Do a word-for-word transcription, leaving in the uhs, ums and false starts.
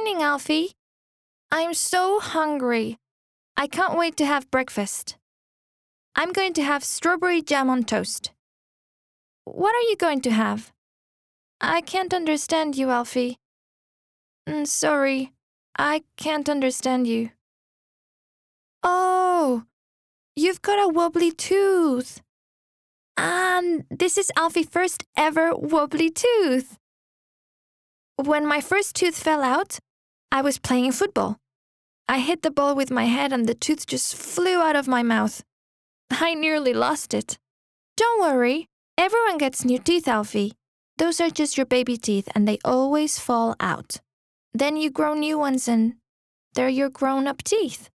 morning, Alfie. I'm so hungry. I can't wait to have breakfast. I'm going to have strawberry jam on toast. What are you going to have? I can't understand you, Alfie. Mm, sorry, I can't understand you. Oh, you've got a wobbly tooth. And this is Alfie's first ever wobbly tooth. When my first tooth fell out, I was playing football. I hit the ball with my head and the tooth just flew out of my mouth. I nearly lost it. Don't worry, everyone gets new teeth, Alfie. Those are just your baby teeth and they always fall out. Then you grow new ones and they're your grown-up teeth.